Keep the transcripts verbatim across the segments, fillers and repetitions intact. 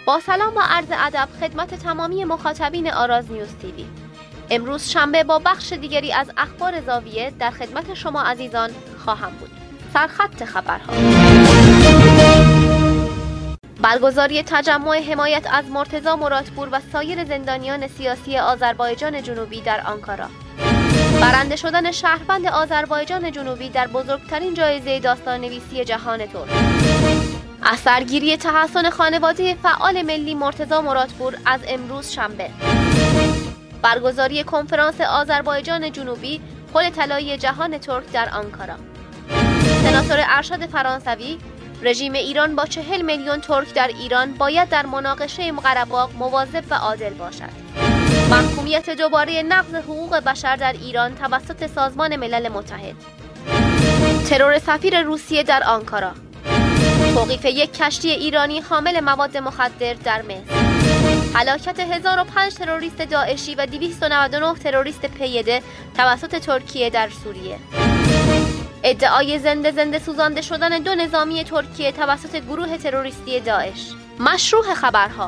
با سلام و عرض ادب خدمت تمامی مخاطبین آراز نیوز تیوی. امروز شنبه با بخش دیگری از اخبار زاویه در خدمت شما عزیزان خواهم بود. سرخط خبرها: برگزاری تجمع حمایت از مرتضی مرادپور و سایر زندانیان سیاسی آذربایجان جنوبی در آنکارا. برنده شدن شهروند آذربایجان جنوبی در بزرگترین جایزه داستان‌نویسی جهان ترک. اثرگیری تحسن خانواده فعال ملی مرتضی مرادپور از امروز شنبه. برگزاری کنفرانس آذربایجان جنوبی پل طلایی جهان ترک در آنکارا. سناتور ارشد فرانسوی: رژیم ایران با چهل میلیون ترک در ایران باید در مناقشه قره‌باغ مواظب و عادل باشد. محکومیت دوباره نقض حقوق بشر در ایران توسط سازمان ملل متحد. ترور سفیر روسیه در آنکارا. توقیف یک کشتی ایرانی حامل مواد مخدر در مصر. هلاکت هزار و پنج تروریست داعشی و دویست و نود و نه تروریست پیاده توسط ترکیه در سوریه. ادعای زنده زنده سوزانده شدن دو نظامی ترکیه توسط گروه تروریستی داعش. مشروع خبرها: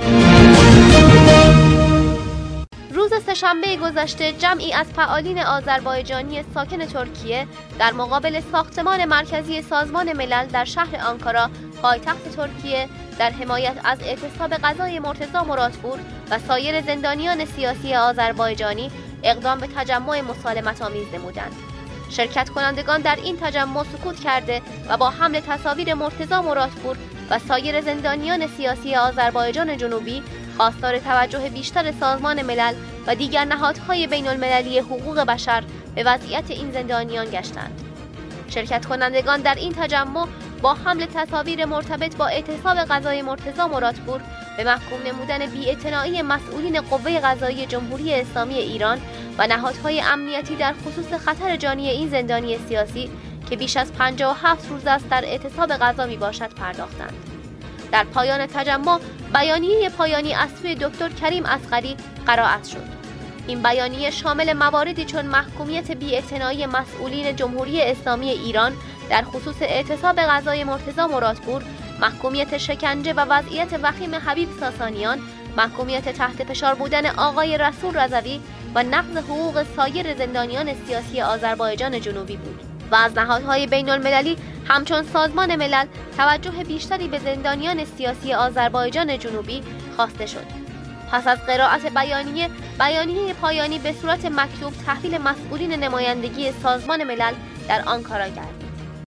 روز سه‌شنبه گذشته جمعی از فعالین آذربایجانی ساکن ترکیه در مقابل ساختمان مرکزی سازمان ملل در شهر آنکارا پایتخت ترکیه در حمایت از اعتصاب قضای مرتضی مرادپور و سایر زندانیان سیاسی آذربایجانی اقدام به تجمع مسالمت‌آمیز نمودند. شرکت کنندگان در این تجمع سکوت کرده و با حمل تصاویر مرتضی مرادپور و سایر زندانیان سیاسی آذربایجان جنوبی خواستار توجه بیشتر سازمان ملل و دیگر نهادهای بین المللی حقوق بشر به وضعیت این زندانیان گشتند. شرکت کنندگان در این تجمع با حمل تصاویر مرتبط با اعتصاب قضای مرتضی مرادپور به محکوم نمودن بی‌اعتنایی مسئولین قوه قضاییه جمهوری اسلامی ایران و نهادهای امنیتی در خصوص خطر جانی این زندانی سیاسی که بیش از پنجاه و هفت روز است در اعتصاب قضا می باشد پرداختند. در پایان تجمع بیانیه پایانی از سوی دکتر کریم اصغری قرائت شد. این بیانیه شامل مواردی چون محکومیت بی‌اعتنایی مسئولین جمهوری اسلامی ایران در خصوص اعتصاب قضای مرتضی مرادپور، محکومیت شکنجه و وضعیت وخیم حبیب ساسانیان، محکومیت تحت فشار بودن آقای رسول رضوی و نقض حقوق سایر زندانیان سیاسی آذربایجان جنوبی بود و از نهادهای بین المللی همچون سازمان ملل توجه بیشتری به زندانیان سیاسی آذربایجان جنوبی خواسته شد. پس از قرائت بیانیه، بیانیه پایانی به صورت مکتوب تحویل مسئولین نمایندگی سازمان ملل در آنکارا گردید.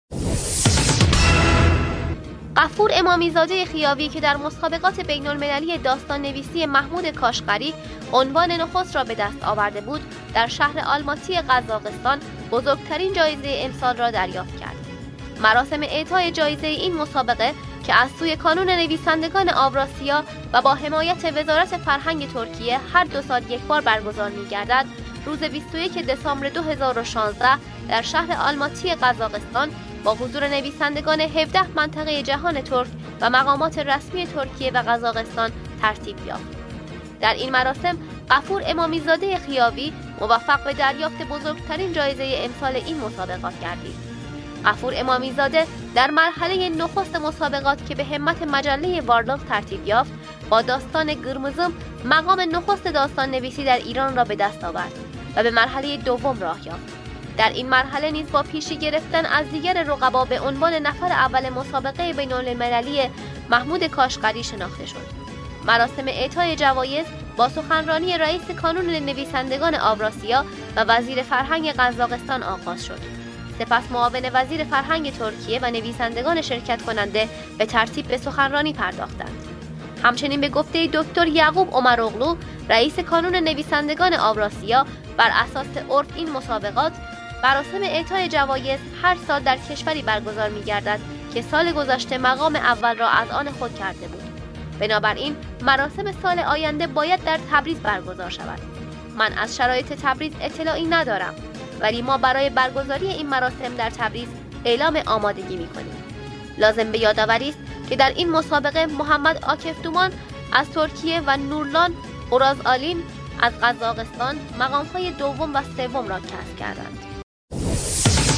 غفور امامیزاده خیاوی که در مسابقات بین المللی داستان نویسی محمود کاشغری عنوان نخست را به دست آورده بود، در شهر آلماتی قزاقستان بزرگترین جایزه امسال را دریافت کرد. مراسم اعطای جایزه این مسابقه که از سوی کانون نویسندگان آوراسیا و با حمایت وزارت فرهنگ ترکیه هر دو سال یک بار برگزار می‌گردد، روز بیست و یکم دسامبر دو هزار و شانزده در شهر آلماتی قزاقستان با حضور نویسندگان هفده منطقه جهان ترک و مقامات رسمی ترکیه و قزاقستان ترتیب یافت. در این مراسم غفور امامیزاده خیاوی موفق به دریافت بزرگترین جایزه امسال این مسابقات گردید. غفور امامیزاده در مرحله نخست مسابقات که به همت مجله وارلاف ترتیب یافت، با داستان گرمزم مقام نخست داستان نویسی در ایران را به دست آورد و به مرحله دوم راه یافت. در این مرحله نیز با پیشی گرفتن از دیگر رقبا به عنوان نفر اول مسابقه بین المللی محمود کاشغری شناخته شد. مراسم اعطای جوایز با سخنرانی رئیس کانون نویسندگان آوراسیا و وزیر فرهنگ قزاقستان آغاز شد. سپس معاون وزیر فرهنگ ترکیه و نویسندگان شرکت کننده به ترتیب به سخنرانی پرداختند. همچنین به گفته دکتر یعقوب عمراغلو، رئیس کانون نویسندگان آوراسیا، بر اساس عرف این مسابقات مراسم اعطای جوایز هر سال در کشوری برگزار می‌گردد که سال گذشته مقام اول را از آن خود کرده بود. بنابراین مراسم سال آینده باید در تبریز برگزار شود. من از شرایط تبریز اطلاعی ندارم، ولی ما برای برگزاری این مراسم در تبریز اعلام آمادگی می‌کنیم. لازم به یادآوری است که در این مسابقه محمد آکف دومان از ترکیه و نورلان اورازآلین از قزاقستان مقام‌های دوم و سوم را کسب کردند.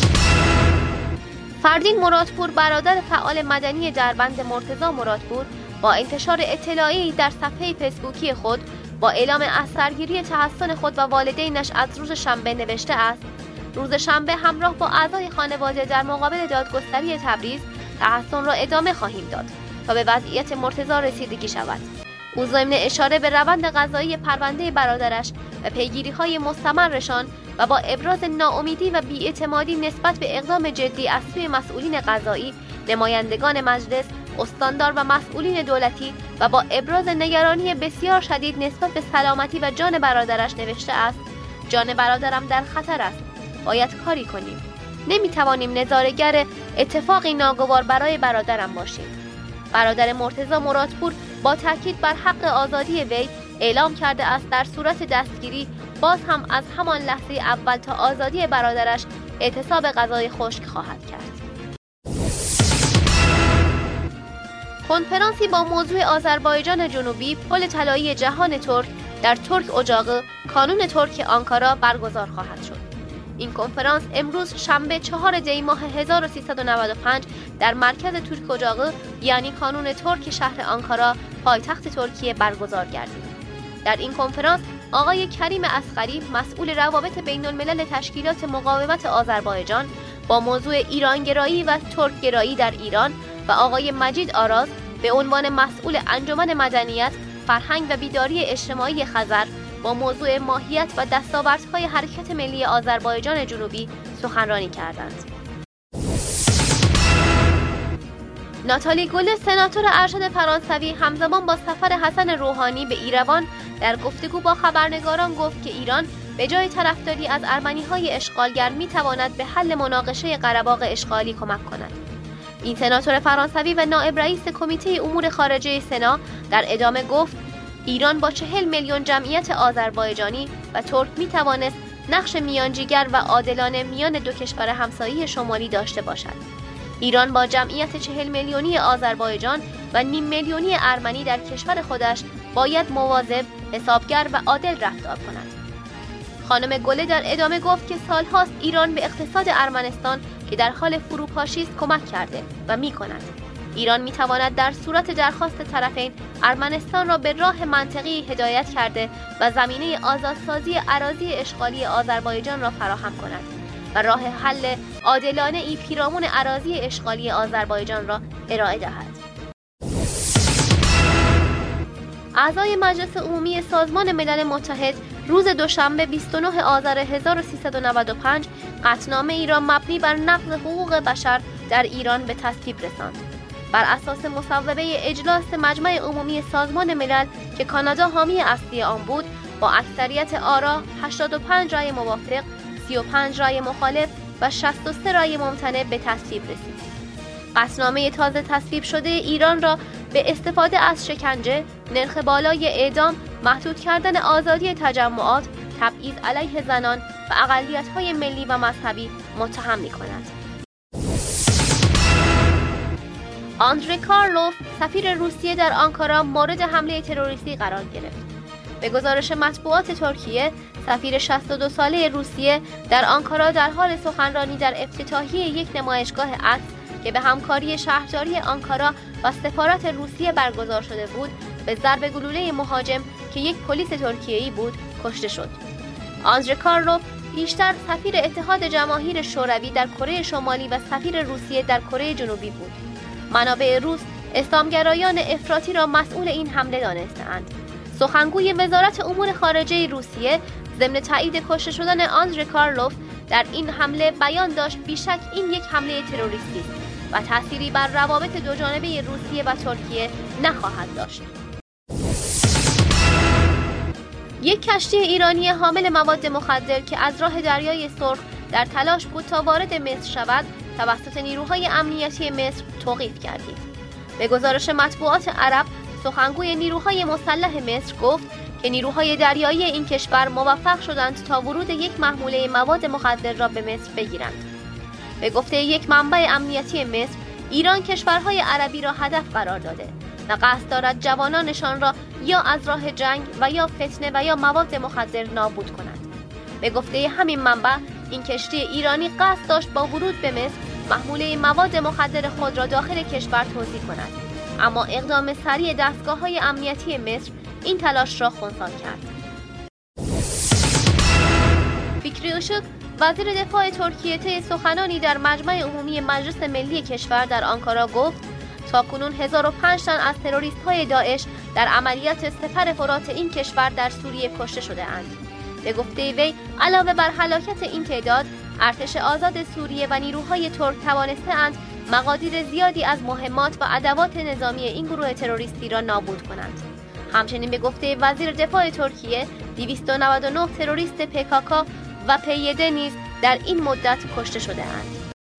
فردین مرادپور برادر فعال مدنی دربند مرتضی مرادپور با انتشار اطلاعی در صفحه فیسبوکی خود با اعلام از سرگیری تحسن خود و والدینش از روز شنبه نوشته است: روز شنبه همراه با اعضای خانواده در مقابل دادگستری تبریز تحسن را ادامه خواهیم داد تا به وضعیت مرتضی رسیدگی شود. او ضمن اشاره به روند قضایی پرونده برادرش و پیگیری‌های مستمرشان و با ابراز ناامیدی و بی‌اعتمادی نسبت به اقدام جدی از سوی مسئولین قضایی، نمایندگان مجلس، استاندار و مسئولین دولتی و با ابراز نگرانی بسیار شدید نسبت به سلامتی و جان برادرش نوشته است: جان برادرم در خطر است. باید کاری کنیم. نمی‌توانیم نظاره‌گر اتفاقی ناگوار برای برادرم باشیم. برادر مرتضی مرادپور با تاکید بر حق آزادی وی اعلام کرده است در صورت دستگیری باز هم از همان لحظه اول تا آزادی برادرش اعتصاب غذای خشک خواهد کرد. کنفرانسی با موضوع آذربایجان جنوبی پل طلایی جهان ترک در ترک اجاق کانون ترک آنکارا برگزار خواهد شد. این کنفرانس امروز شنبه چهار دی ماه هزار و سیصد و نود و پنج در مرکز ترک اجاق یعنی کانون ترک شهر آنکارا پایتخت ترکیه برگزار گردید. در این کنفرانس آقای کریم اصغری مسئول روابط بین الملل تشکیلات مقاومت آذربایجان با موضوع ایرانگرایی و ترکگرایی در ایران و آقای مجید آراز به عنوان مسئول انجمن مدنیت، فرهنگ و بیداری اجتماعی خزر با موضوع ماهیت و دستاوردهای حرکت ملی آذربایجان جنوبی سخنرانی کردند. ناتالی گل سناتور ارشد فرانسوی همزمان با سفر حسن روحانی به ایروان در گفتگو با خبرنگاران گفت که ایران به جای طرفداری از ارمنی‌های اشغالگر می‌تواند به حل مناقشه قره‌باغ اشغالی کمک کند. این سناتور فرانسوی و نائب رئیس کمیته امور خارجه سنا در ادامه گفت ایران با چهل میلیون جمعیت آذربایجانی و ترک می‌توانست نقش میانجیگر و عادلانه میان دو کشور همسایه شمالی داشته باشد. ایران با جمعیت چهل میلیونی آذربایجان و نیم میلیونی ارمنی در کشور خودش باید مواظب، حسابگر و عادل رفتار کند. خانم گله در ادامه گفت که سالهاست ایران به اقتصاد ارمنستان که در حال فروپاشی است کمک کرده و می‌کند. ایران می‌تواند در صورت درخواست طرفین ارمنستان را به راه منطقی هدایت کرده و زمینه آزادسازی اراضی اشغالی آذربایجان را فراهم کند و راه حل عادلانه ای پیرامون اراضی اشغالی آذربایجان را ارائه دهد. اعضای مجلس عمومی سازمان ملل متحد روز دوشنبه بیست و نه آذر هزار و سیصد و نود و پنج قطعنامه ای را مبنی بر نقض حقوق بشر در ایران به تصویب رساند. بر اساس مصوبه اجلاس مجمع عمومی سازمان ملل که کانادا حامی اصلی آن بود، با اکثریت آرا هشتاد و پنج رای موافق، سی و پنج رای مخالف و شصت و سه رای ممتنع به تصویب رسید. قطعنامه تازه تصویب شده ایران را به استفاده از شکنجه، نرخ بالای اعدام، محدود کردن آزادی تجمعات، تبعیض علیه زنان و اقلیت‌های ملی و مذهبی متهم می‌کند. آندری کارلوف سفیر روسیه در آنکارا مورد حمله تروریستی قرار گرفت. به گزارش مطبوعات ترکیه، سفیر شصت و دو ساله روسیه در آنکارا در حال سخنرانی در افتتاحیه یک نمایشگاه عکس که به همکاری شهرداری آنکارا و سفارت روسیه برگزار شده بود، به ضرب گلوله مهاجم که یک پلیس ترکیه‌ای بود کشته شد. آندری کارلوف پیشتر سفیر اتحاد جماهیر شوروی در کره شمالی و سفیر روسیه در کره جنوبی بود. منابع روس اسلامگرایان افراطی را مسئول این حمله دانسته‌اند. سخنگوی وزارت امور خارجه روسیه ضمن تایید کشته شدن آندری کارلوف در این حمله بیان داشت بیشک این یک حمله تروریستی است و تأثیری بر روابط دوجانبه روسیه و ترکیه نخواهد داشت. یک کشتی ایرانی حامل مواد مخدر که از راه دریای سرخ در تلاش بود تا وارد مصر شود، توسط نیروهای امنیتی مصر توقیف گردید. به گزارش مطبوعات عرب، سخنگوی نیروهای مسلح مصر گفت که نیروهای دریایی این کشور موفق شدند تا ورود یک محموله مواد مخدر را به مصر بگیرند. به گفته یک منبع امنیتی مصر، ایران کشورهای عربی را هدف قرار داده و قصد دارد جوانانشان را یا از راه جنگ و یا فتنه و یا مواد مخدر نابود کند. به گفته همین منبع، این کشتی ایرانی قصد داشت با ورود به مصر محموله مواد مخدر خود را داخل کشور توزیع کند. اما اقدام سریع دستگاه‌های امنیتی مصر این تلاش را خنثی کرد. فکری اوشک وزیر دفاع ترکیه طی سخنانی در مجمع عمومی مجلس ملی کشور در آنکارا گفت تاکنون هزار و پنج تن از تروریست‌های داعش در عملیات سپر فرات این کشور در سوریه کشته شده‌اند. به گفته وی علاوه بر هلاکت این تعداد، ارتش آزاد سوریه و نیروهای ترک توانسته‌اند مقادیر زیادی از مهمات و ادوات نظامی این گروه تروریستی را نابود کنند. همچنین به گفته وزیر دفاع ترکیه دویست و نود و نه تروریست پی کی کی و پی وی دی نیز در این مدت کشته شده‌اند.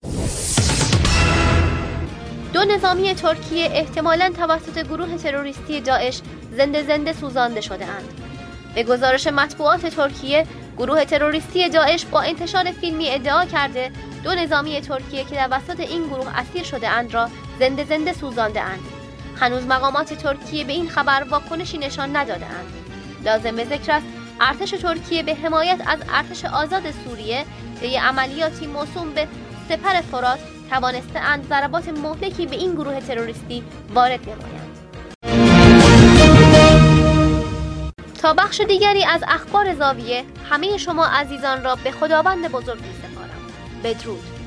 دو نظامی ترکیه احتمالاً توسط گروه تروریستی داعش زنده زنده سوزانده شده‌اند. به گزارش مطبوعات ترکیه، گروه تروریستی داعش با انتشار فیلمی ادعا کرده دو نظامی ترکیه که توسط این گروه اسیر شده‌اند را زنده زنده سوزانده‌اند. هنوز مقامات ترکیه به این خبر واکنشی نشان نداده‌اند. لازم به ذکر است ارتش ترکیه به حمایت از ارتش آزاد سوریه طی عملیاتی موسوم به سپر فرات توانسته‌اند ضربات مهلکی به این گروه تروریستی وارد نمایند. تا بخش دیگری از اخبار زاویه، همه شما عزیزان را به خداوند بزرگ می‌سپارم. بدرود.